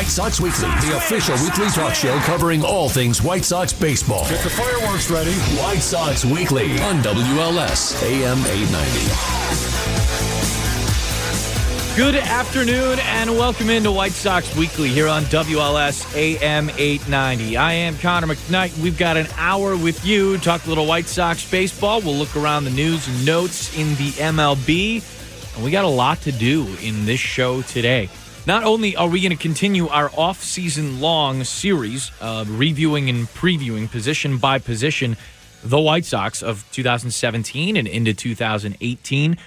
White Sox Weekly, the official weekly talk show covering all things White Sox baseball. Get the fireworks ready. White Sox Weekly on WLS AM 890. Good afternoon and welcome into White Sox Weekly here on WLS AM 890. I am Connor McKnight. We've got an hour with you. Talk a little White Sox baseball. We'll look around the news and notes in the MLB. And we got a lot to do in this show today. Not only are we going to continue our off-season long series of reviewing and previewing position by position the White Sox of 2017 and into 2018,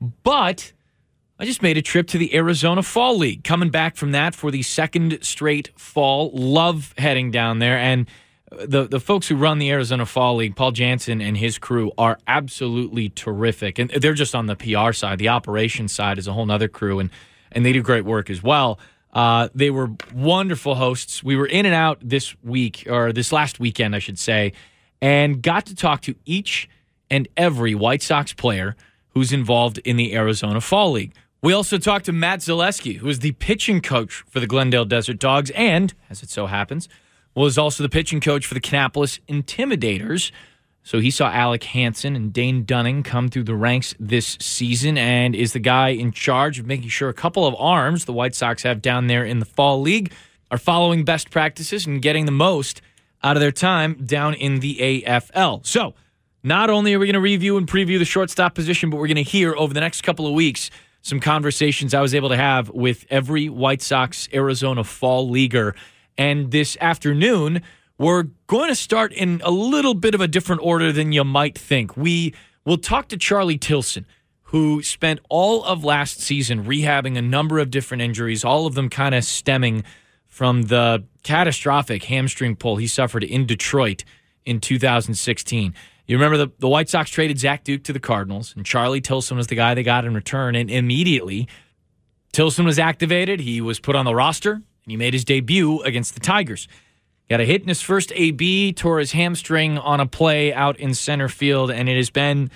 but I just made a trip to the Arizona Fall League. Coming back from that for the second straight fall. Love heading down there. And the folks who run the Arizona Fall League, Paul Jansen and his crew, are absolutely terrific. And they're just on the PR side. The operations side is a whole nother crew, and they do great work as well. They were wonderful hosts. We were in and out this week, or this last weekend, I should say, and got to talk to each and every White Sox player who's involved in the Arizona Fall League. We also talked to Matt Zaleski, who is the pitching coach for the Glendale Desert Dogs and, as it so happens, was also the pitching coach for the Kannapolis Intimidators. So he saw Alec Hansen and Dane Dunning come through the ranks this season and is the guy in charge of making sure a couple of arms the White Sox have down there in the Fall League are following best practices and getting the most out of their time down in the AFL. So not only are we going to review and preview the shortstop position, but we're going to hear over the next couple of weeks some conversations I was able to have with every White Sox Arizona Fall Leaguer. And this afternoon, we're going to start in a little bit of a different order than you might think. We will talk to Charlie Tilson, who spent all of last season rehabbing a number of different injuries, all of them kind of stemming from the catastrophic hamstring pull he suffered in Detroit in 2016. You remember the White Sox traded Zach Duke to the Cardinals, and Charlie Tilson was the guy they got in return, and immediately Tilson was activated. He was put on the roster, and he made his debut against the Tigers. Got a hit in his first AB, tore his hamstring on a play out in center field, and it has been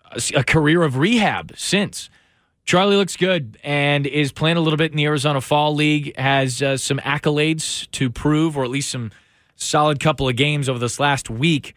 a career of rehab since. Charlie looks good and is playing a little bit in the Arizona Fall League, has some accolades to prove, or at least some solid couple of games over this last week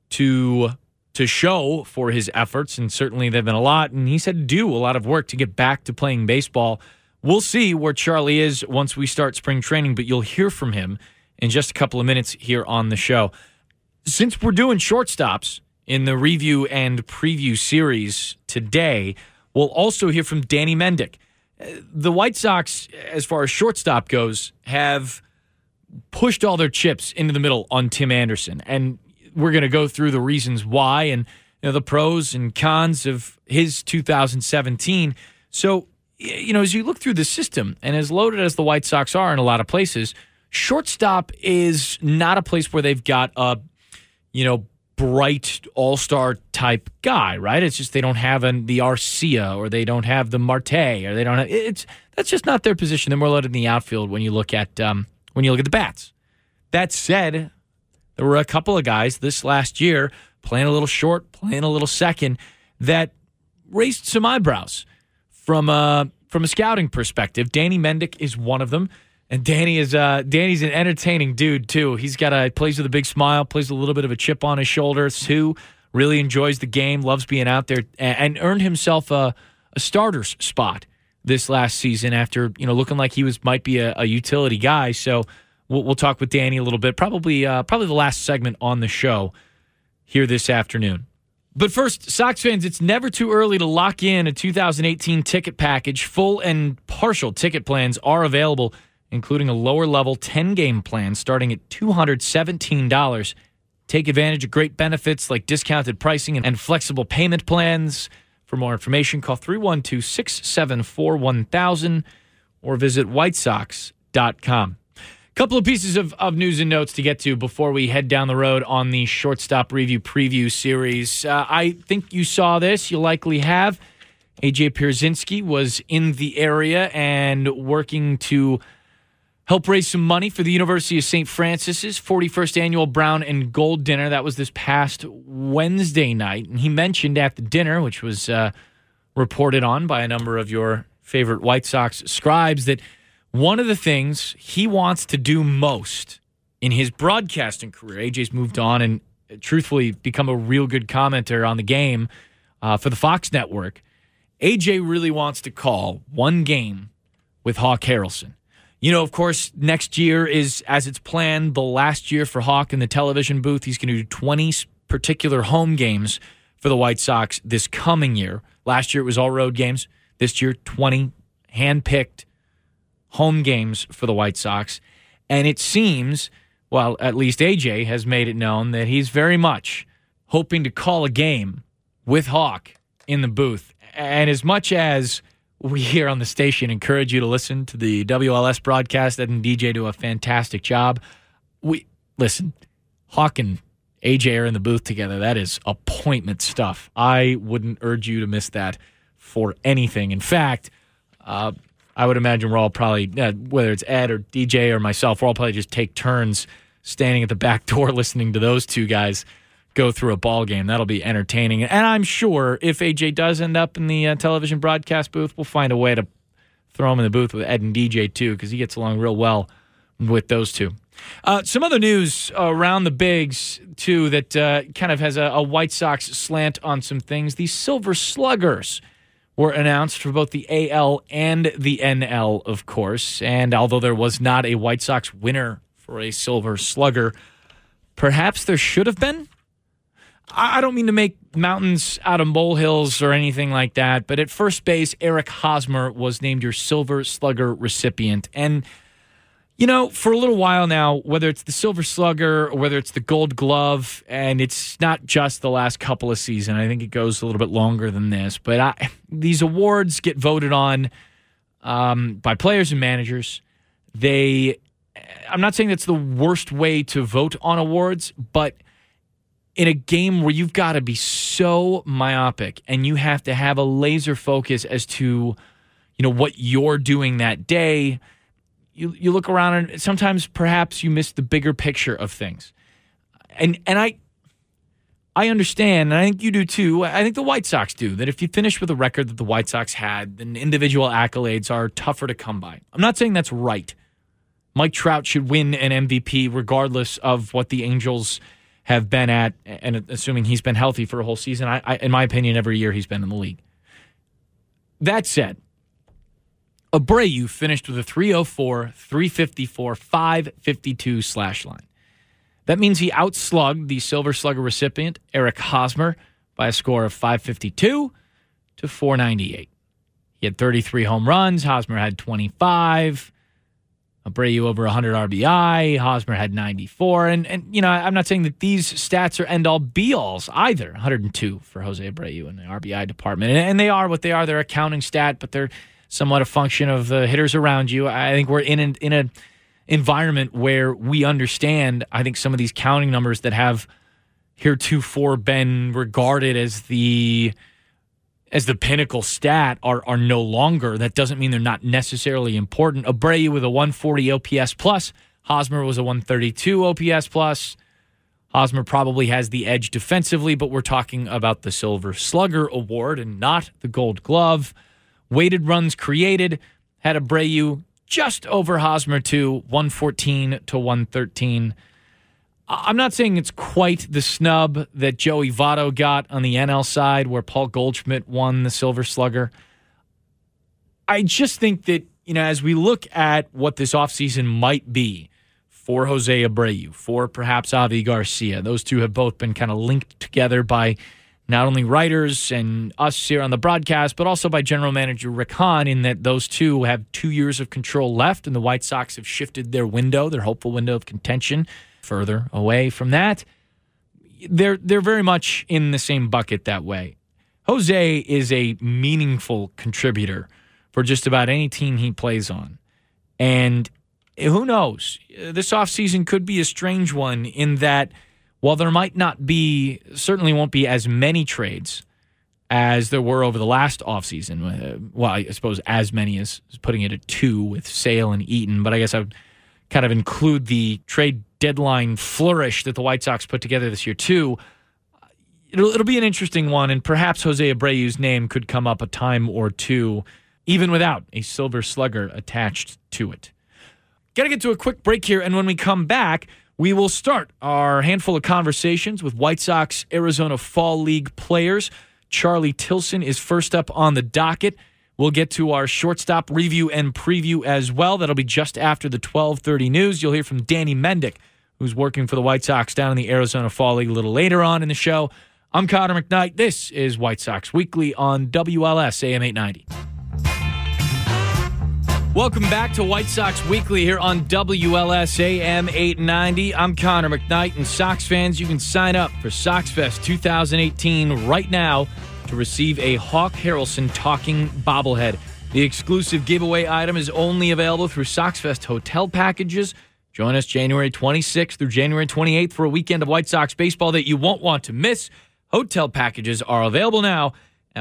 to show for his efforts, and certainly they've been a lot, and he's had to do a lot of work to get back to playing baseball. We'll see where Charlie is once we start spring training, but you'll hear from him in just a couple of minutes here on the show. Since we're doing shortstops in the review and preview series today, we'll also hear from Danny Mendick. The White Sox, as far as shortstop goes, have pushed all their chips into the middle on Tim Anderson, and we're going to go through the reasons why and the pros and cons of his 2017. So, as you look through the system, and as loaded as the White Sox are in a lot of places, shortstop is not a place where they've got a, bright all-star type guy, right? It's just they don't have the Arcia, or they don't have the Marte, or they don't have that's just not their position. They're more loaded in the outfield when you look at the bats. That said, there were a couple of guys this last year playing a little short, playing a little second, that raised some eyebrows from a scouting perspective. Danny Mendick is one of them. And Danny's an entertaining dude, too. He's plays with a big smile, plays a little bit of a chip on his shoulder, too. Really enjoys the game, loves being out there, and earned himself a starter's spot this last season after, looking like he might be a utility guy. So we'll talk with Danny a little bit, probably the last segment on the show here this afternoon. But first, Sox fans, it's never too early to lock in a 2018 ticket package. Full and partial ticket plans are available, including a lower-level 10-game plan starting at $217. Take advantage of great benefits like discounted pricing and flexible payment plans. For more information, call 312-674-1000 or visit whitesox.com. Couple of pieces of news and notes to get to before we head down the road on the shortstop review preview series. I think you saw this. You likely have. A.J. Pierzynski was in the area and working to help raise some money for the University of St. Francis's 41st annual Brown and Gold dinner. That was this past Wednesday night. And he mentioned at the dinner, which was reported on by a number of your favorite White Sox scribes, that one of the things he wants to do most in his broadcasting career, AJ's moved on and truthfully become a real good commenter on the game for the Fox network. AJ really wants to call one game with Hawk Harrelson. You know, of course, next year is, as it's planned, the last year for Hawk in the television booth. He's going to do 20 particular home games for the White Sox this coming year. Last year it was all road games. This year, 20 hand-picked home games for the White Sox. And it seems, well, at least AJ has made it known that he's very much hoping to call a game with Hawk in the booth. And as much as we here on the station encourage you to listen to the WLS broadcast, Ed and DJ do a fantastic job. Listen, Hawk and AJ are in the booth together. That is appointment stuff. I wouldn't urge you to miss that for anything. In fact, I would imagine we're all probably, whether it's Ed or DJ or myself, we're all probably just take turns standing at the back door listening to those two guys go through a ball game. That'll be entertaining. And I'm sure if AJ does end up in the television broadcast booth, we'll find a way to throw him in the booth with Ed and DJ too, because he gets along real well with those two. Some other news around the bigs, too, that kind of has a White Sox slant on some things. These Silver Sluggers were announced for both the AL and the NL, of course. And although there was not a White Sox winner for a Silver Slugger, perhaps there should have been. I don't mean to make mountains out of molehills or anything like that, but at first base, Eric Hosmer was named your Silver Slugger recipient. And, you know, for a little while now, whether it's the Silver Slugger or whether it's the Gold Glove, and it's not just the last couple of seasons, I think it goes a little bit longer than this, but these awards get voted on by players and managers. I'm not saying that's the worst way to vote on awards, but in a game where you've got to be so myopic and you have to have a laser focus as to, you know, what you're doing that day, you look around and sometimes perhaps you miss the bigger picture of things. And I understand, and I think you do too, I think the White Sox do, that if you finish with a record that the White Sox had, then individual accolades are tougher to come by. I'm not saying that's right. Mike Trout should win an MVP regardless of what the Angels have been at, and assuming he's been healthy for a whole season. In my opinion, every year he's been in the league. That said, Abreu finished with a 304, 354, 552 slash line. That means he outslugged the Silver Slugger recipient, Eric Hosmer, by a score of 552 to 498. He had 33 home runs. Hosmer had 25. Abreu over 100 RBI. Hosmer had 94. And you know, I'm not saying that these stats are end-all be-alls either. 102 for Jose Abreu in the RBI department. And they are what they are. They're a counting stat, but they're somewhat a function of the hitters around you. I think we're in an environment where we understand, I think, some of these counting numbers that have heretofore been regarded as the pinnacle stat are no longer. That doesn't mean they're not necessarily important. Abreu with a 140 OPS plus. Hosmer was a 132 OPS plus. Hosmer probably has the edge defensively, but we're talking about the Silver Slugger award and not the Gold Glove. Weighted runs created had Abreu just over Hosmer too, 114 to 113. I'm not saying it's quite the snub that Joey Votto got on the NL side where Paul Goldschmidt won the Silver Slugger. I just think that, you know, as we look at what this offseason might be for Jose Abreu, for perhaps Avi Garcia, those two have both been kind of linked together by not only writers and us here on the broadcast, but also by general manager Rick Hahn, in that those two have 2 years of control left, and the White Sox have shifted their hopeful window of contention further away from that. They're very much in the same bucket that way. Jose is a meaningful contributor for just about any team he plays on. And who knows? This offseason could be a strange one in that while there might not be, certainly won't be as many trades as there were over the last offseason. Well, I suppose as many as putting it at 2 with Sale and Eaton, but I guess I would kind of include the trade deadline flourish that the White Sox put together this year too. It'll be an interesting one, and perhaps Jose Abreu's name could come up a time or two even without a Silver Slugger attached to it. Got to get to a quick break here, and when we come back, we will start our handful of conversations with White Sox Arizona Fall League players. Charlie Tilson is first up on the docket. We'll get to our shortstop review and preview as well. That'll be just after the 12:30 news. You'll hear from Danny Mendick, who's working for the White Sox down in the Arizona Fall League a little later on in the show. I'm Connor McKnight. This is White Sox Weekly on WLS AM 890. Welcome back to White Sox Weekly here on WLS AM 890. I'm Connor McKnight, and Sox fans, you can sign up for Sox Fest 2018 right now to receive a Hawk Harrelson talking bobblehead. The exclusive giveaway item is only available through Sox Fest hotel packages. Join us January 26th through January 28th for a weekend of White Sox baseball that you won't want to miss. Hotel packages are available now at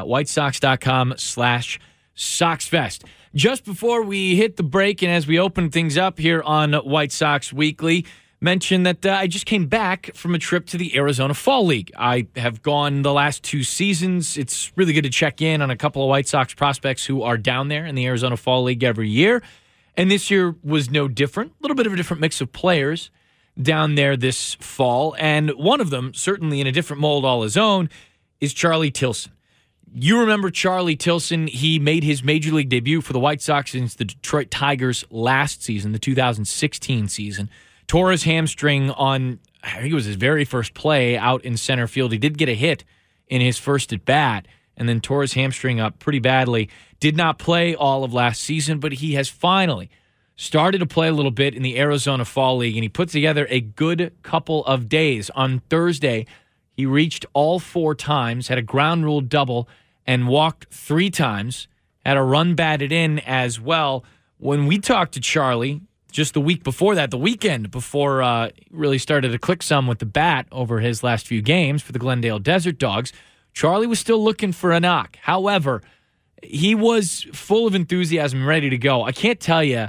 whitesox.com/SoxFest. Just before we hit the break and as we open things up here on White Sox Weekly, mention that I just came back from a trip to the Arizona Fall League. I have gone the last 2 seasons. It's really good to check in on a couple of White Sox prospects who are down there in the Arizona Fall League every year. And this year was no different. A little bit of a different mix of players down there this fall. And one of them, certainly in a different mold all his own, is Charlie Tilson. You remember Charlie Tilson. He made his Major League debut for the White Sox against the Detroit Tigers last season, the 2016 season. Tore his hamstring on, I think it was his very first play out in center field. He did get a hit in his first at-bat and then tore his hamstring up pretty badly. Did not play all of last season, but he has finally started to play a little bit in the Arizona Fall League, and he put together a good couple of days. On Thursday, he reached all 4 times, had a ground rule double, and walked 3 times, had a run batted in as well. When we talked to Charlie just the week before that, the weekend before really started to click some with the bat over his last few games for the Glendale Desert Dogs, Charlie was still looking for a knock. However, he was full of enthusiasm and ready to go. I can't tell you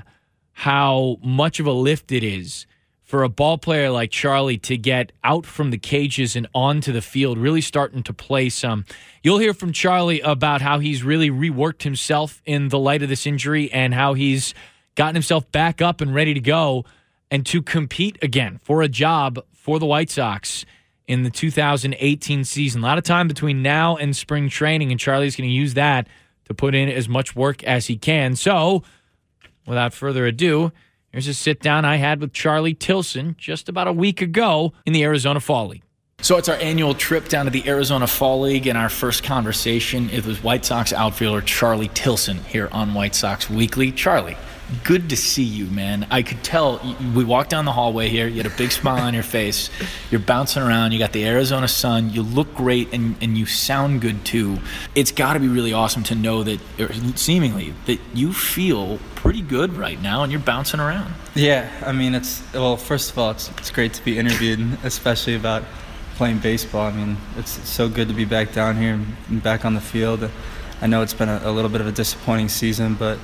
how much of a lift it is for a ball player like Charlie to get out from the cages and onto the field, really starting to play some. You'll hear from Charlie about how he's really reworked himself in the light of this injury and how he's gotten himself back up and ready to go and to compete again for a job for the White Sox in the 2018 season. A lot of time between now and spring training, and Charlie's going to use that to put in as much work as he can. So, without further ado, here's a sit-down I had with Charlie Tilson just about a week ago in the Arizona Fall League. So it's our annual trip down to the Arizona Fall League, and our first conversation is with White Sox outfielder Charlie Tilson here on White Sox Weekly. Charlie, good to see you, man. I could tell. We walked down the hallway here. You had a big smile on your face. You're bouncing around. You got the Arizona sun. You look great, and you sound good, too. It's got to be really awesome to know that, seemingly, that you feel pretty good right now, and you're bouncing around. Yeah, I mean, first of all, it's great to be interviewed, especially about playing baseball. I mean, it's so good to be back down here and back on the field. I know it's been a little bit of a disappointing season, but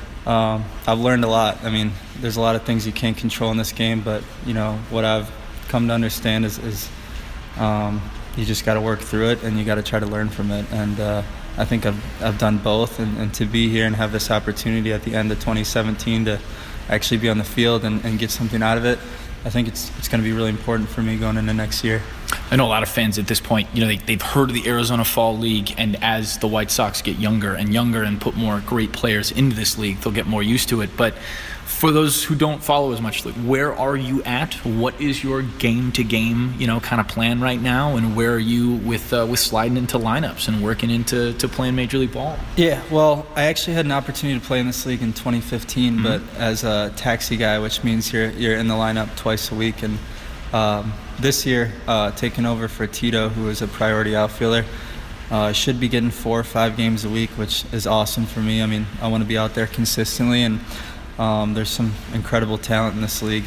I've learned a lot. I mean, there's a lot of things you can't control in this game, but, what I've come to understand is you just got to work through it, and you got to try to learn from it. And I think I've done both, and to be here and have this opportunity at the end of 2017 to actually be on the field and get something out of it, I think it's going to be really important for me going into next year. I know a lot of fans at this point, they've heard of the Arizona Fall League, and as the White Sox get younger and put more great players into this league, they'll get more used to it. But for those who don't follow as much, where are you at? What is your game-to-game, kind of plan right now, and where are you with sliding into lineups and working into playing Major League Ball? Yeah, well, I actually had an opportunity to play in this league in 2015, but as a taxi guy, which means you're in the lineup twice a week, and this year, taking over for Tito, who is a priority outfielder. Should be getting 4 or 5 games a week, which is awesome for me. I mean, I want to be out there consistently, and there's some incredible talent in this league.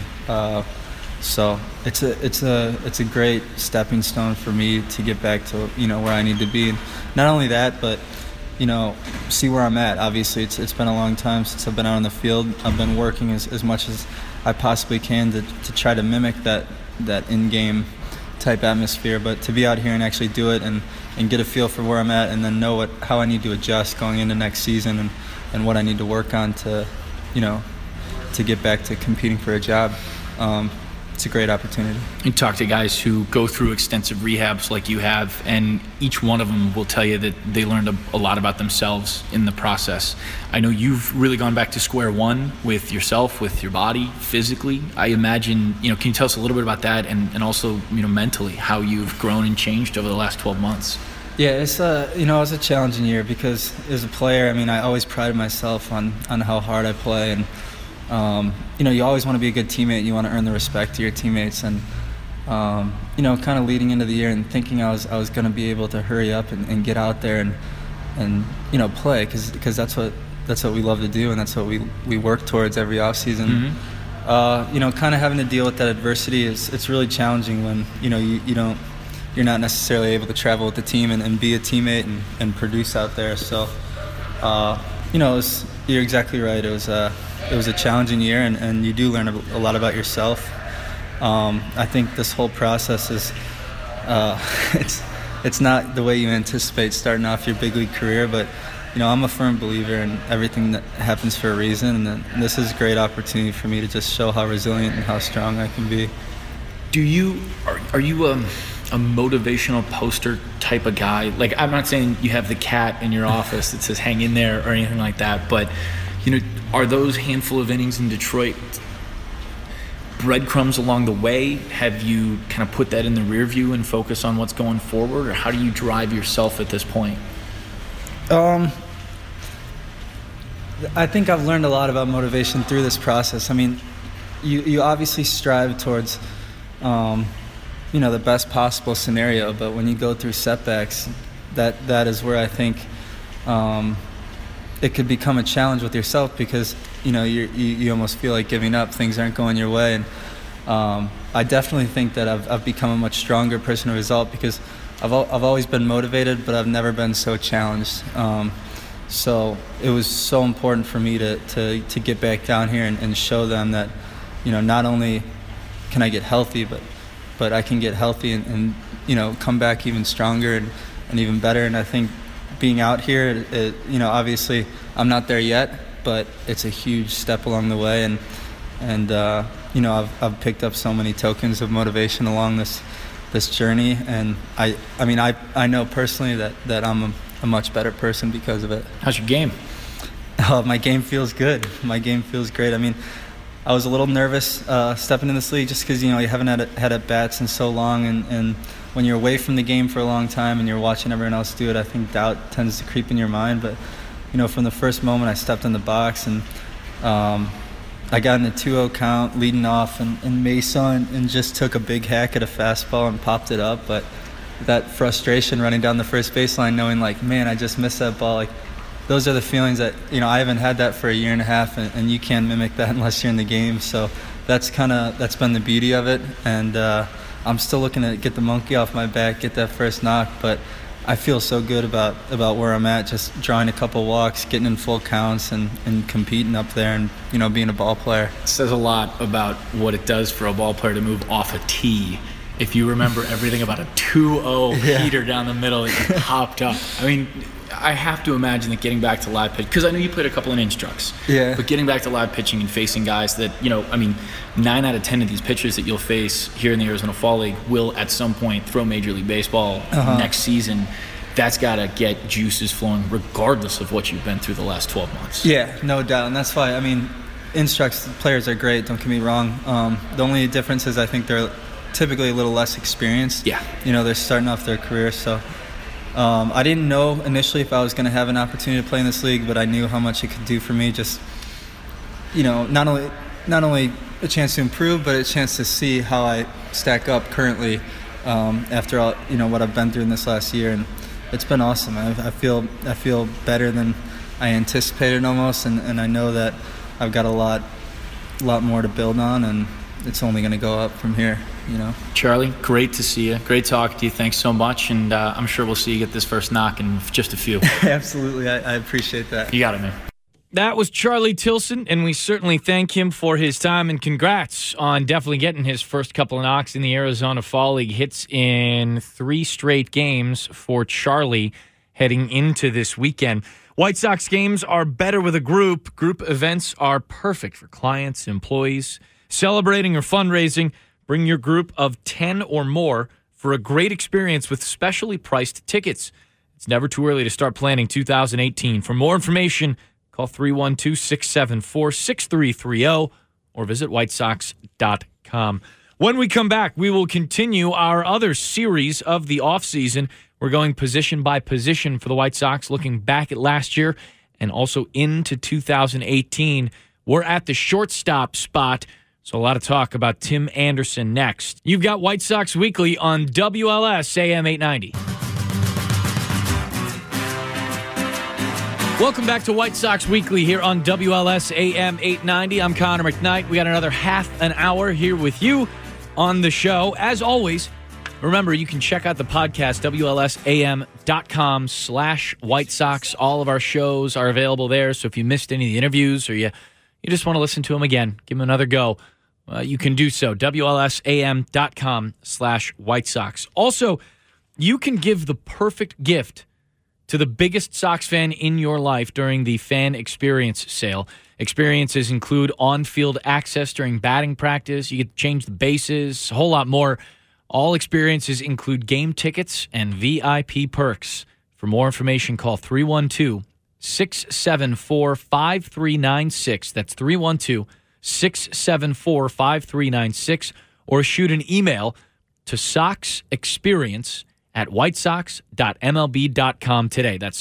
So it's a great stepping stone for me to get back to where I need to be. And not only that, but see where I'm at. Obviously, it's been a long time since I've been out on the field. I've been working as much as I possibly can to try to mimic that in-game type atmosphere, but to be out here and actually do it and get a feel for where I'm at, and then know how I need to adjust going into next season. And what I need to work on to, to get back to competing for a job. It's a great opportunity. You talk to guys who go through extensive rehabs like you have, and each one of them will tell you that they learned a lot about themselves in the process. I know you've really gone back to square one with yourself, with your body, physically. I imagine, can you tell us a little bit about that, and also, mentally, how you've grown and changed over the last 12 months? Yeah, it's it was a challenging year because as a player, I always prided myself on how hard I play, and you always want to be a good teammate. You want to earn the respect of your teammates, and kind of leading into the year and thinking I was going to be able to hurry up and get out there and play because that's what we love to do, and that's what we work towards every offseason. Mm-hmm. Kind of having to deal with that adversity it's really challenging when you're not necessarily able to travel with the team and be a teammate and produce out there. So you're exactly right. It was a challenging year, and you do learn a lot about yourself. I think this whole process is it's not the way you anticipate starting off your big league career, but I'm a firm believer in everything that happens for a reason, and this is a great opportunity for me to just show how resilient and how strong I can be. Are you a motivational poster type of guy? Like, I'm not saying you have the cat in your office that says hang in there or anything like that, but are those handful of innings in Detroit breadcrumbs along the way? Have you kind of put that in the rear view and focus on what's going forward, or how do you drive yourself at this point? I think I've learned a lot about motivation through this process. You obviously strive towards the best possible scenario, but when you go through setbacks, that is where I think it could become a challenge with yourself because you almost feel like giving up. Things aren't going your way, and I definitely think that I've become a much stronger person as a result because I've always been motivated, but I've never been so challenged. So it was so important for me to get back down here and show them that not only can I get healthy, but I can get healthy and come back even stronger and even better. And I think being out here, obviously I'm not there yet, but it's a huge step along the way. And I've picked up so many tokens of motivation along this journey. And I know personally that I'm a much better person because of it. How's your game? My game feels good. My game feels great. I was a little nervous stepping in this league just because you haven't had at bats in so long, and when you're away from the game for a long time and you're watching everyone else do it, I think doubt tends to creep in your mind. But from the first moment I stepped in the box and I got in a 2-0 count leading off and Mesa and just took a big hack at a fastball and popped it up. But that frustration running down the first baseline, knowing man, I just missed that ball, those are the feelings that I haven't had that for a year and a half, and you can't mimic that unless you're in the game. So that's been the beauty of it, and I'm still looking to get the monkey off my back, get that first knock, but I feel so good about where I'm at, just drawing a couple walks, getting in full counts, and competing up there, and being a ball player. It says a lot about what it does for a ball player to move off a tee. If you remember everything about a 2-0 heater down the middle that you popped up. I have to imagine that getting back to live pitch, because I know you played a couple of instructs, but getting back to live pitching and facing guys that, 9 out of 10 of these pitchers that you'll face here in the Arizona Fall League will at some point throw Major League Baseball next season. That's got to get juices flowing regardless of what you've been through the last 12 months. Yeah, no doubt. And that's why, instructs players are great, don't get me wrong. The only difference is I think they're typically a little less experienced. Yeah. They're starting off their career, so I didn't know initially if I was going to have an opportunity to play in this league, but I knew how much it could do for me. Just, not only a chance to improve, but a chance to see how I stack up currently after all, what I've been through in this last year, and it's been awesome. I feel better than I anticipated almost, and I know that I've got a lot more to build on, and it's only going to go up from here. Charlie, great to see you. Great talking to you. Thanks so much, and I'm sure we'll see you get this first knock in just a few. Absolutely. I appreciate that. You got it, man. That was Charlie Tilson, and we certainly thank him for his time, and congrats on definitely getting his first couple of knocks in the Arizona Fall League. Hits in 3 straight games for Charlie heading into this weekend. White Sox games are better with a group. Group events are perfect for clients, employees, celebrating or fundraising. Bring your group of 10 or more for a great experience with specially priced tickets. It's never too early to start planning 2018. For more information, call 312-674-6330 or visit whitesox.com. When we come back, we will continue our other series of the offseason. We're going position by position for the White Sox, looking back at last year and also into 2018. We're at the shortstop spot, so a lot of talk about Tim Anderson next. You've got White Sox Weekly on WLS AM 890. Welcome back to White Sox Weekly here on WLS AM 890. I'm Connor McKnight. We got another half an hour here with you on the show. As always, remember, you can check out the podcast, WLSAM.com/White Sox. All of our shows are available there, so if you missed any of the interviews or you just want to listen to them again, give them another go, you can do so. WLSAM.com/White Sox. Also, you can give the perfect gift to the biggest Sox fan in your life during the Fan Experience sale. Experiences include on-field access during batting practice. You get to change the bases, a whole lot more. All experiences include game tickets and VIP perks. For more information, call 312-674-5396. That's 312-674-5396. Or shoot an email to soxexperience@whitesox.mlb.com today. That's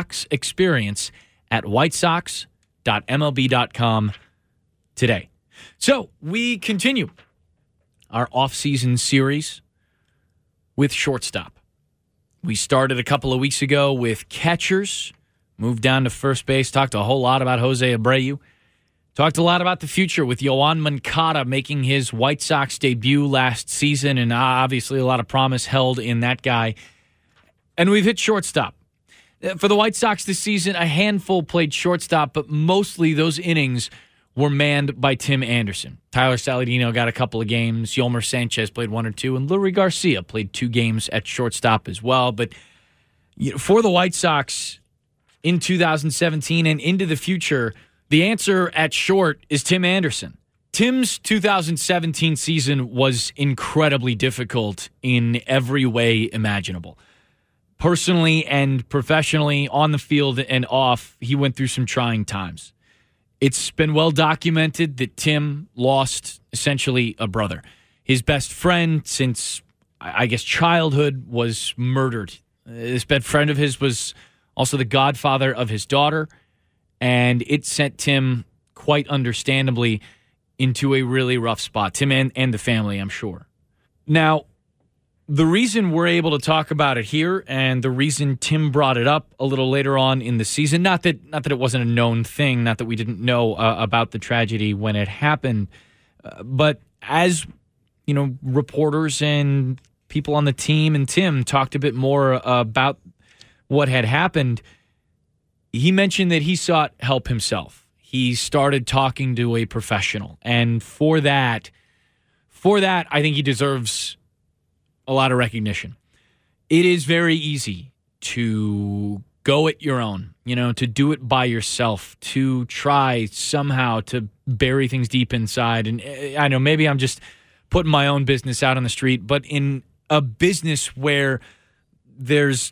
soxexperience@whitesox.mlb.com today. So we continue our off-season series with shortstop. We started a couple of weeks ago with catchers, moved down to first base, talked a whole lot about Jose Abreu, talked a lot about the future with Yoan Moncada making his White Sox debut last season, and obviously a lot of promise held in that guy. And we've hit shortstop. For the White Sox this season, a handful played shortstop, but mostly those innings were manned by Tim Anderson. Tyler Saladino got a couple of games. Yolmer Sanchez played one or two, and Lurie Garcia played 2 games at shortstop as well. But for the White Sox in 2017 and into the future, the answer at short is Tim Anderson. Tim's 2017 season was incredibly difficult in every way imaginable. Personally and professionally, on the field and off, he went through some trying times. It's been well documented that Tim lost essentially a brother. His best friend since, I guess, childhood was murdered. This best friend of his was also the godfather of his daughter, and it sent Tim, quite understandably, into a really rough spot. Tim and the family, I'm sure. Now, the reason we're able to talk about it here, and the reason Tim brought it up a little later on in the season, not that it wasn't a known thing, not that we didn't know about the tragedy when it happened, but as reporters and people on the team and Tim talked a bit more about what had happened, he mentioned that he sought help himself. He started talking to a professional, and for that, I think he deserves a lot of recognition. It is very easy to go it your own, to do it by yourself, to try somehow to bury things deep inside. And I know maybe I'm just putting my own business out on the street, but in a business where there's,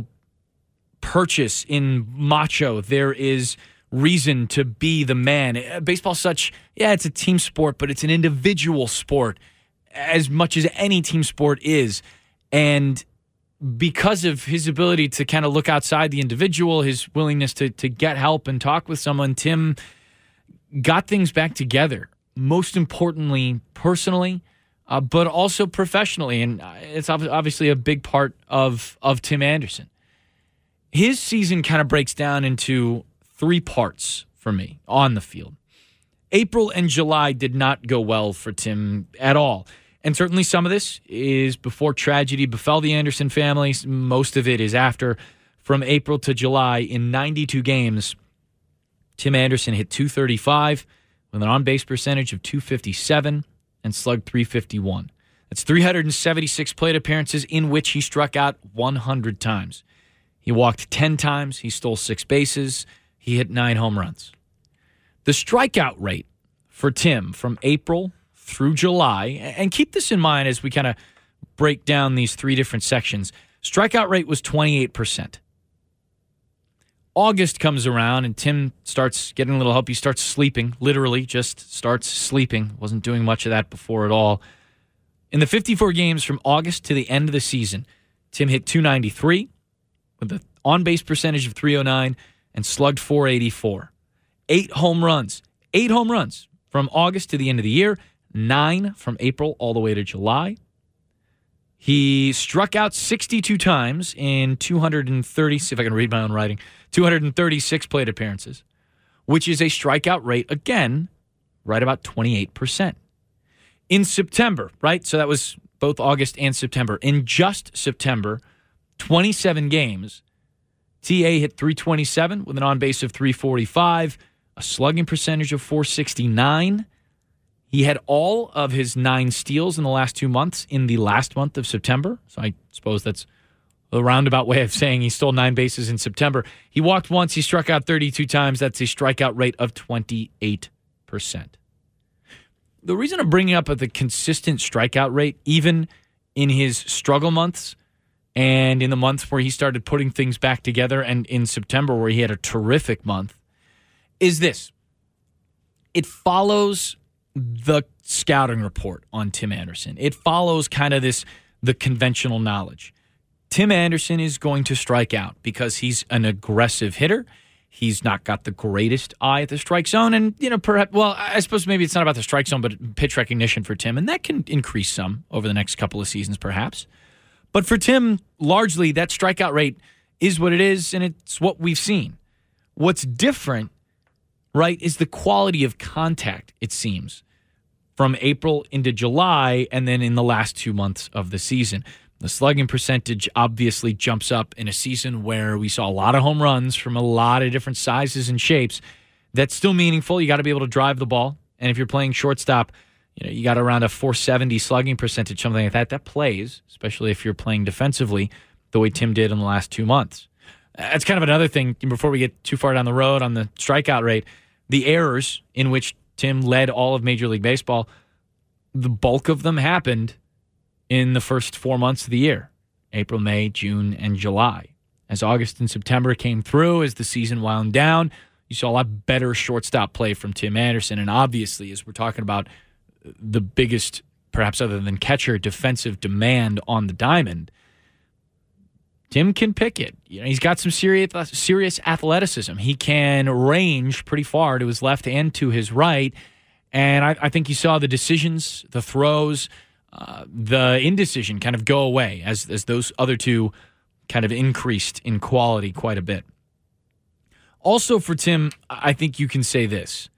purchase in macho, there is reason to be the man. Baseball's such, it's a team sport, but it's an individual sport as much as any team sport is. And because of his ability to kind of look outside the individual, his willingness to get help and talk with someone, Tim got things back together. Most importantly, personally, but also professionally. And it's obviously a big part of Tim Anderson. His season kind of breaks down into 3 parts for me on the field. April and July did not go well for Tim at all. And certainly some of this is before tragedy befell the Anderson family. Most of it is after. From April to July, in 92 games, Tim Anderson hit .235 with an on-base percentage of .257 and slugged .351. That's 376 plate appearances in which he struck out 100 times. He walked 10 times. He stole 6 bases. He hit 9 home runs. The strikeout rate for Tim from April through July, and keep this in mind as we kind of break down these 3 different sections, strikeout rate was 28%. August comes around and Tim starts getting a little help. He starts sleeping, literally just starts sleeping. Wasn't doing much of that before at all. In the 54 games from August to the end of the season, Tim hit .293 with an on-base percentage of .309 and slugged .484. 8 home runs. 8 home runs from August to the end of the year. 9 from April all the way to July. He struck out 62 times in 230, see if I can read my own writing, 236 plate appearances, which is a strikeout rate, again, right about 28%. In September, right? So that was both August and September. In just September, 27 games, TA hit .327 with an on-base of .345, a slugging percentage of .469. He had all of his 9 steals in the last 2 months in the last month of September. So I suppose that's a roundabout way of saying he stole 9 bases in September. He walked once. He struck out 32 times. That's a strikeout rate of 28%. The reason I'm bringing up the consistent strikeout rate, even in his struggle months and in the months where he started putting things back together and in September where he had a terrific month, is this. It follows the scouting report on Tim Anderson. It follows kind of the conventional knowledge. Tim Anderson is going to strike out because he's an aggressive hitter. He's not got the greatest eye at the strike zone. And, perhaps, well, I suppose maybe it's not about the strike zone, but pitch recognition for Tim. And that can increase some over the next couple of seasons, perhaps. But for Tim, largely, that strikeout rate is what it is, and it's what we've seen. What's different, right, is the quality of contact, it seems, from April into July and then in the last 2 months of the season. The slugging percentage obviously jumps up in a season where we saw a lot of home runs from a lot of different sizes and shapes. That's still meaningful. You got to be able to drive the ball. And if you're playing shortstop, you got around a .470 slugging percentage, something like that. That plays, especially if you're playing defensively the way Tim did in the last 2 months. That's kind of another thing before we get too far down the road on the strikeout rate. The errors in which Tim led all of Major League Baseball, the bulk of them happened in the first 4 months of the year, April, May, June, and July. As August and September came through, as the season wound down, you saw a lot better shortstop play from Tim Anderson. And obviously, as we're talking about the biggest, perhaps other than catcher, defensive demand on the diamond, Tim can pick it. He's got some serious athleticism. He can range pretty far to his left and to his right. And I think you saw the decisions, the throws, the indecision kind of go away as those other two kind of increased in quality quite a bit. Also for Tim, I think you can say this.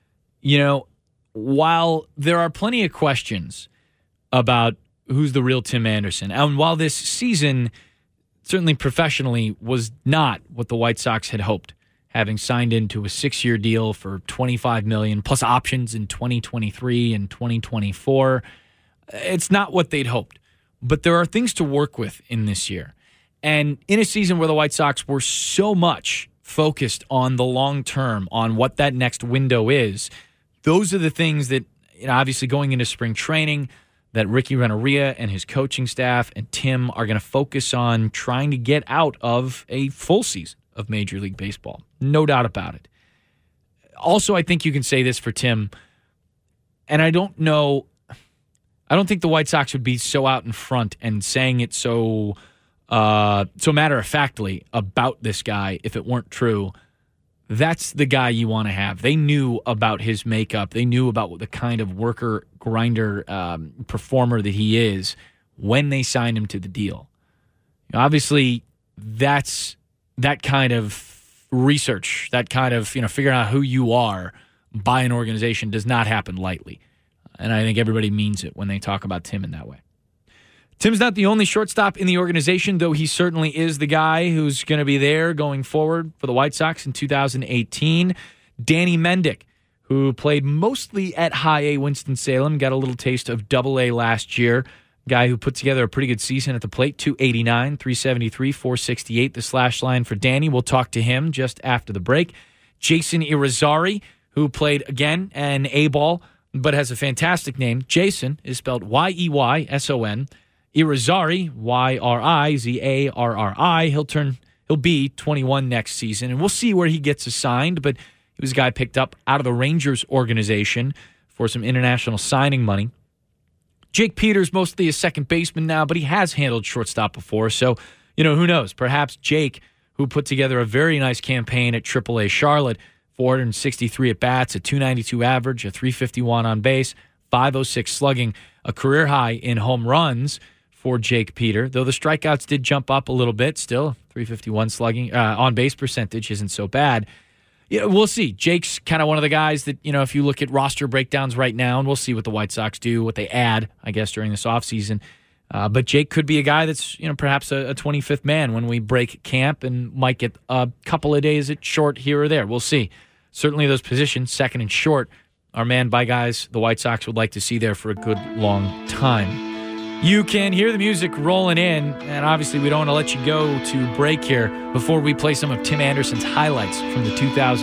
While there are plenty of questions about who's the real Tim Anderson, and while this season certainly professionally was not what the White Sox had hoped, having signed into a 6-year deal for $25 million plus options in 2023 and 2024. It's not what they'd hoped. But there are things to work with in this year. And in a season where the White Sox were so much focused on the long term, on what that next window is, those are the things that, obviously going into spring training, that Ricky Renteria and his coaching staff and Tim are going to focus on trying to get out of a full season of Major League Baseball. No doubt about it. Also, I think you can say this for Tim, and I don't think the White Sox would be so out in front and saying it so matter-of-factly about this guy if it weren't true. That's the guy you want to have. They knew about his makeup. They knew about the kind of worker, grinder, performer that he is when they signed him to the deal. Obviously, that's that kind of research, that kind of figuring out who you are by an organization does not happen lightly. And I think everybody means it when they talk about Tim in that way. Tim's not the only shortstop in the organization, though he certainly is the guy who's going to be there going forward for the White Sox in 2018. Danny Mendick, who played mostly at High A Winston-Salem, got a little taste of Double A last year, guy who put together a pretty good season at the plate, 289, 373, 468, the slash line for Danny. We'll talk to him just after the break. Jason Irizarry, who played, again, an A-ball, but has a fantastic name. Jason is spelled Yeyson. Irizarry, Yrizarri. He'll be 21 next season, and we'll see where he gets assigned, but he was a guy picked up out of the Rangers organization for some international signing money. Jake Peters, mostly a second baseman now, but he has handled shortstop before, so, who knows? Perhaps Jake, who put together a very nice campaign at AAA Charlotte, 463 at-bats, a 292 average, a 351 on base, 506 slugging, a career high in home runs for Jake Peter, though the strikeouts did jump up a little bit. Still, 351 slugging. On-base percentage isn't so bad. We'll see. Jake's kind of one of the guys that, if you look at roster breakdowns right now, and we'll see what the White Sox do, what they add, I guess, during this offseason. But Jake could be a guy that's, perhaps a 25th man when we break camp and might get a couple of days at short here or there. We'll see. Certainly those positions, second and short, are manned by guys the White Sox would like to see there for a good long time. You can hear the music rolling in, and obviously we don't want to let you go to break here before we play some of Tim Anderson's highlights from the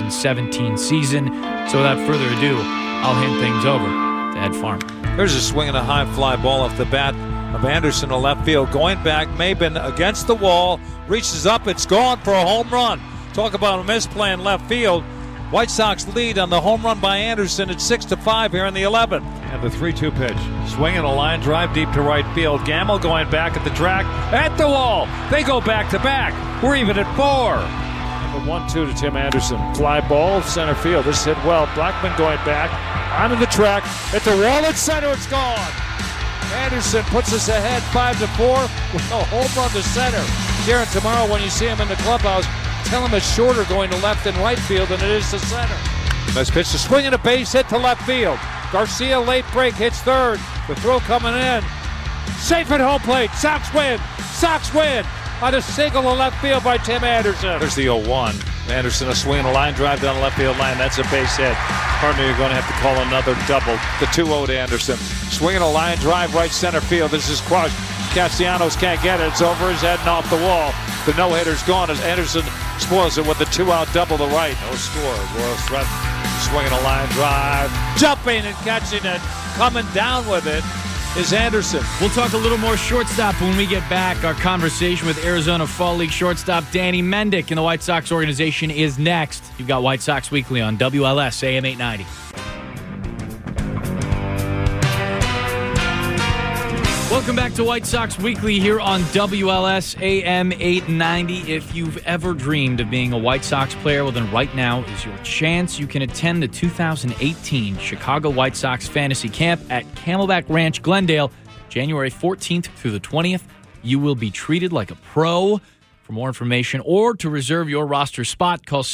2017 season. So without further ado, I'll hand things over to Ed Farmer. There's a swing and a high fly ball off the bat of Anderson to left field. Going back, Maben against the wall, reaches up, it's gone for a home run. Talk about a misplay in left field. White Sox lead on the home run by Anderson at 6-5 here in the 11th. And the 3-2 pitch. Swinging a line drive deep to right field. Gamble going back at the track. At the wall. They go back to back. We're even at 4. The 1-2 to Tim Anderson. Fly ball, center field. This hit well. Blackman going back. Onto the track. At the wall at center. It's gone. Anderson puts us ahead 5-4 with a home run to center. Darren, tomorrow when you see him in the clubhouse, tell him it's shorter going to left and right field than it is to center. Nice pitch to swing and a base hit to left field. Garcia late break hits third. The throw coming in. Safe at home plate. Sox win. Sox win on a single to left field by Tim Anderson. There's the 0-1. Anderson a swing and a line drive down the left field line. That's a base hit. Partner, you're going to have to call another double. The 2-0 to Anderson. Swinging a line drive right center field. This is crushed. Castellanos can't get it. It's over his head and off the wall. The no-hitter's gone as Anderson spoils it with the 2-out double to right. No score. Royals threat. Swinging a line drive. Jumping and catching it. Coming down with it is Anderson. We'll talk a little more shortstop when we get back. Our conversation with Arizona Fall League shortstop Danny Mendick in the White Sox organization is next. You've got White Sox Weekly on WLS AM 890. Welcome back to White Sox Weekly here on WLS AM 890. If you've ever dreamed of being a White Sox player, well then right now is your chance. You can attend the 2018 Chicago White Sox Fantasy Camp at Camelback Ranch, Glendale, January 14th through the 20th. You will be treated like a pro. For more information or to reserve your roster spot, call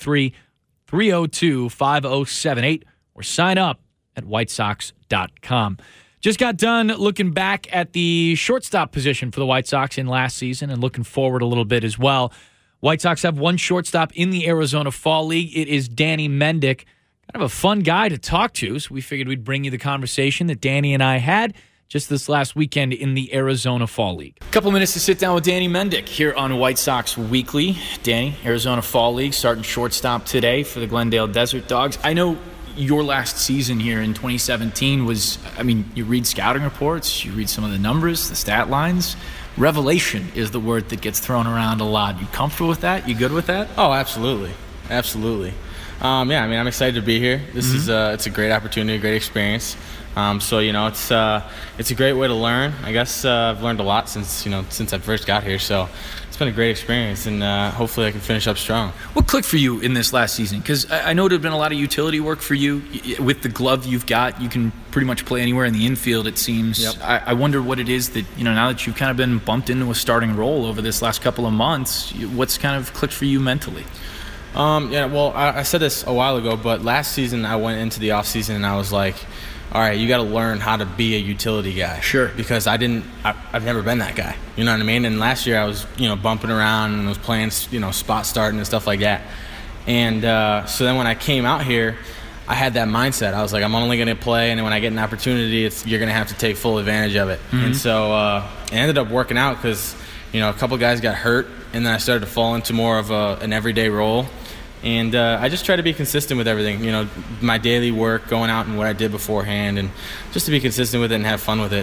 623-302-5078 or sign up at whitesox.com. Just got done looking back at the shortstop position for the White Sox in last season and looking forward a little bit as well. White Sox have one shortstop in the Arizona Fall League. It is Danny Mendick. Kind of a fun guy to talk to, so we figured we'd bring you the conversation that Danny and I had just this last weekend in the Arizona Fall League. A couple minutes to sit down with Danny Mendick here on White Sox Weekly. Danny, Arizona Fall League, starting shortstop today for the Glendale Desert Dogs. I know your last season here in 2017 was, you read scouting reports, you read some of the numbers, the stat lines. Revelation is the word that gets thrown around a lot. You comfortable with that? You good with that? Oh, absolutely. Absolutely. I'm excited to be here. This is it's a great opportunity, a great experience. It's a great way to learn. I guess I've learned a lot since I first got here. So it's been a great experience, and hopefully I can finish up strong. What clicked for you in this last season? Because I know there's been a lot of utility work for you. With the glove you've got, you can pretty much play anywhere in the infield, it seems. Yep. I wonder what it is that, now that you've kind of been bumped into a starting role over this last couple of months, what's kind of clicked for you mentally? I said this a while ago, but last season I went into the offseason and I was like, all right, you got to learn how to be a utility guy. Sure. Because I've never been that guy. You know what I mean? And last year I was, bumping around and was playing, spot starting and stuff like that. And so then when I came out here, I had that mindset. I was like, I'm only going to play, and when I get an opportunity, you're going to have to take full advantage of it. And so it ended up working out because, a couple guys got hurt, and then I started to fall into more of an everyday role. And I just try to be consistent with everything, my daily work, going out and what I did beforehand, and just to be consistent with it and have fun with it.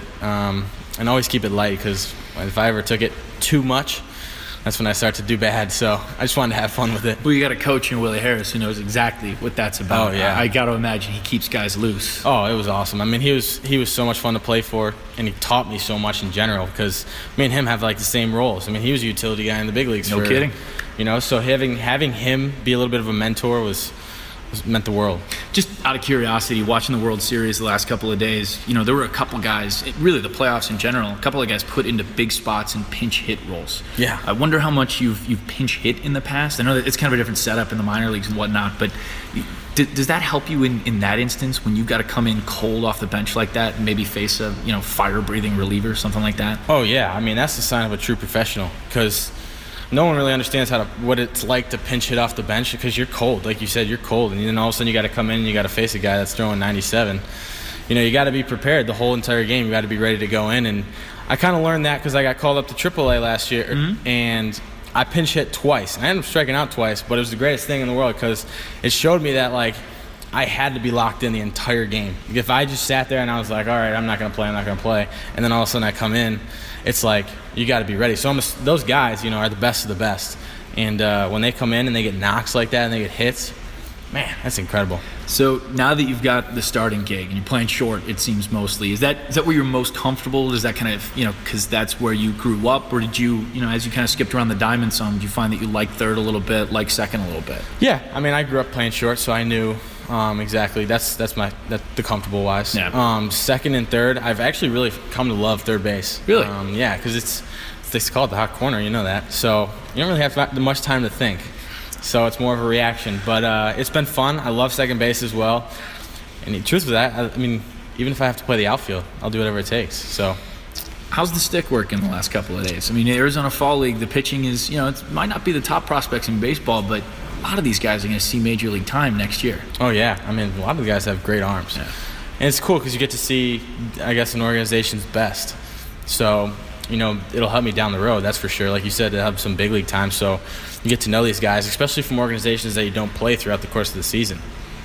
And always keep it light, because if I ever took it too much, that's when I start to do bad. So I just wanted to have fun with it. Well, you got a coach in Willie Harris who knows exactly what that's about. Oh, yeah. I got to imagine he keeps guys loose. Oh, it was awesome. I mean, he was so much fun to play for, and he taught me so much in general, because me and him have like the same roles. I mean, he was a utility guy in the big leagues. No kidding. So having him be a little bit of a mentor was meant the world. Just out of curiosity, watching the World Series the last couple of days, there were a couple guys, really the playoffs in general, a couple of guys put into big spots and pinch hit roles. Yeah. I wonder how much you've pinch hit in the past. I know that it's kind of a different setup in the minor leagues and whatnot, but does that help you in that instance when you've got to come in cold off the bench like that and maybe face a fire-breathing reliever, something like that? Oh, yeah. I mean, that's the sign of a true professional, because no one really understands what it's like to pinch hit off the bench, because you're cold. Like you said, you're cold. And then all of a sudden you got to come in and you got to face a guy that's throwing 97. You got to be prepared the whole entire game. You got to be ready to go in. And I kind of learned that because I got called up to AAA last year, and I pinch hit twice. And I ended up striking out twice, but it was the greatest thing in the world, because it showed me that, I had to be locked in the entire game. If I just sat there and I was like, all right, I'm not going to play, and then all of a sudden I come in, it's like, you got to be ready. So those guys, are the best of the best. And when they come in and they get knocks like that and they get hits, man, that's incredible. So now that you've got the starting gig and you're playing short, it seems mostly, is that where you're most comfortable? Is that kind of, because that's where you grew up? Or did you, as you kind of skipped around the diamond some, did you find that you like third a little bit, like second a little bit? Yeah, I mean, I grew up playing short, so I knew exactly. That's the comfortable wise. Yeah. Second and third, I've actually really come to love third base. Really? Yeah, because it's called the hot corner, you know that. So you don't really have much time to think. So it's more of a reaction. But it's been fun. I love second base as well. And the truth of that, I mean, even if I have to play the outfield, I'll do whatever it takes. So. How's the stick working the last couple of days? I mean, Arizona Fall League, the pitching is, it might not be the top prospects in baseball, but a lot of these guys are going to see major league time next year. Oh, yeah. I mean, a lot of the guys have great arms. Yeah. And it's cool because you get to see, I guess, an organization's best. So, it'll help me down the road, that's for sure. Like you said, it'll have some big league time. So you get to know these guys, especially from organizations that you don't play throughout the course of the season.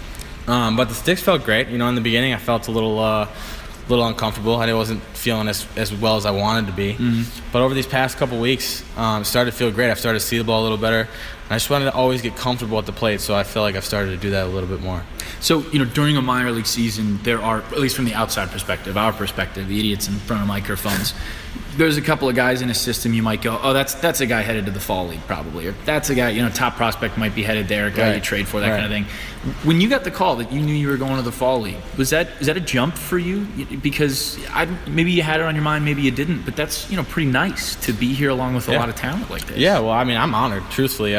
But the sticks felt great. In the beginning, I felt a little uncomfortable. I wasn't feeling as well as I wanted to be. But over these past couple weeks, it started to feel great. I've started to see the ball a little better. And I just wanted to always get comfortable at the plate, so I feel like I've started to do that a little bit more. So, during a minor league season, there are, at least from the outside perspective, our perspective, the idiots in front of microphones, there's a couple of guys in a system you might go, oh, that's a guy headed to the fall league probably, or that's a guy, top prospect might be headed there, a guy you trade for, that kind of thing. When you got the call that you knew you were going to the fall league, is that a jump for you? Because maybe you had it on your mind, maybe you didn't, but that's pretty nice to be here along with a lot of talent like this. Yeah, well, I mean, I'm honored, truthfully,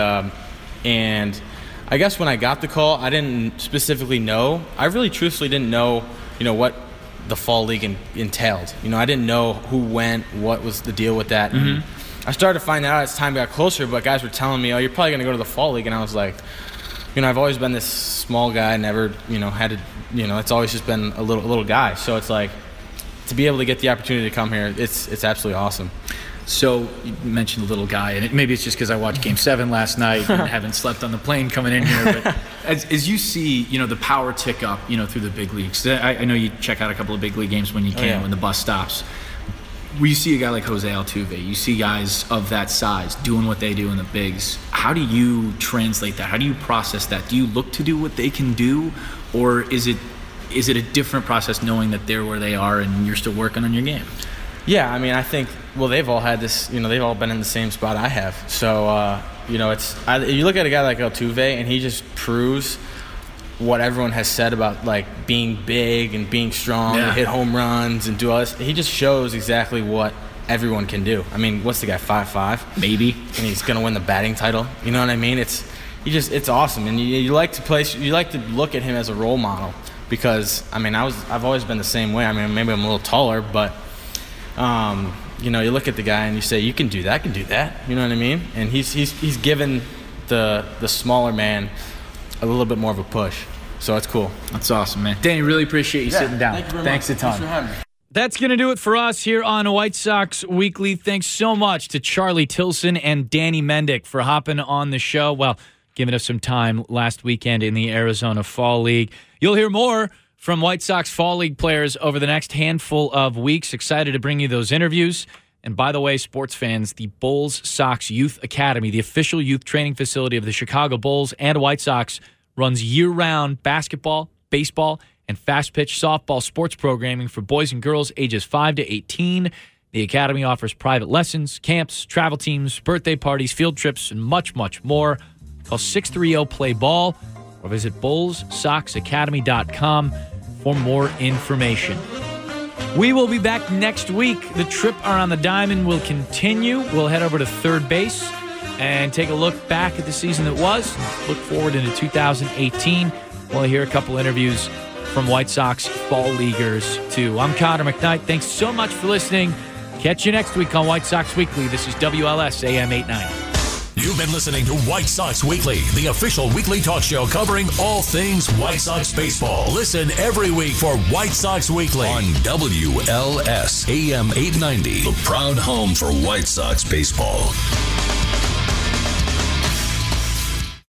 and I guess when I got the call, I didn't specifically know. I really truthfully didn't know, what the fall league entailed. I didn't know who went, what was the deal with that. And I started to find out as time got closer, but guys were telling me, oh, you're probably going to go to the fall league. And I was like, I've always been this small guy, never, had to, it's always just been a little guy. So it's like, to be able to get the opportunity to come here, it's absolutely awesome. So you mentioned the little guy, and maybe it's just because I watched Game 7 last night and haven't slept on the plane coming in here. But as you see, the power tick up, through the big leagues. I know you check out a couple of big league games when you can, when the bus stops. When you see a guy like Jose Altuve, you see guys of that size doing what they do in the bigs. How do you translate that? How do you process that? Do you look to do what they can do, or is it a different process knowing that they're where they are and you're still working on your game? Yeah, I mean, I think, they've all had this, they've all been in the same spot I have. So, you look at a guy like Altuve, and he just proves what everyone has said about, being big and being strong and hit home runs and do all this. He just shows exactly what everyone can do. I mean, what's the guy, 5'5"? Maybe. And he's going to win the batting title. You know what I mean? It's awesome. And you like to look at him as a role model because, I mean, I've always been the same way. I mean, maybe I'm a little taller, but you look at the guy and you say, you can do that, I can do that. You know what I mean? And he's given the smaller man a little bit more of a push. So it's cool. That's awesome, man. Danny, really appreciate you sitting down. Thank you very Thanks much. a ton. Thanks for having me. That's going to do it for us here on White Sox Weekly. Thanks so much to Charlie Tilson and Danny Mendick for hopping on the show. Well, giving us some time last weekend in the Arizona Fall League. You'll hear more from White Sox Fall League players over the next handful of weeks. Excited to bring you those interviews. And by the way, sports fans, the Bulls Sox Youth Academy, the official youth training facility of the Chicago Bulls and White Sox, runs year-round basketball, baseball, and fast-pitch softball sports programming for boys and girls ages 5 to 18. The academy offers private lessons, camps, travel teams, birthday parties, field trips, and much, much more. Call 630-PLAY-BALL or visit bullssoxacademy.com for more information. We will be back next week. The trip around the diamond will continue. We'll head over to third base and take a look back at the season that was. Look forward into 2018. We'll hear a couple interviews from White Sox Fall Leaguers, too. I'm Connor McKnight. Thanks so much for listening. Catch you next week on White Sox Weekly. This is WLS AM 890. You've been listening to White Sox Weekly, the official weekly talk show covering all things White Sox baseball. Listen every week for White Sox Weekly on WLS AM 890, the proud home for White Sox baseball.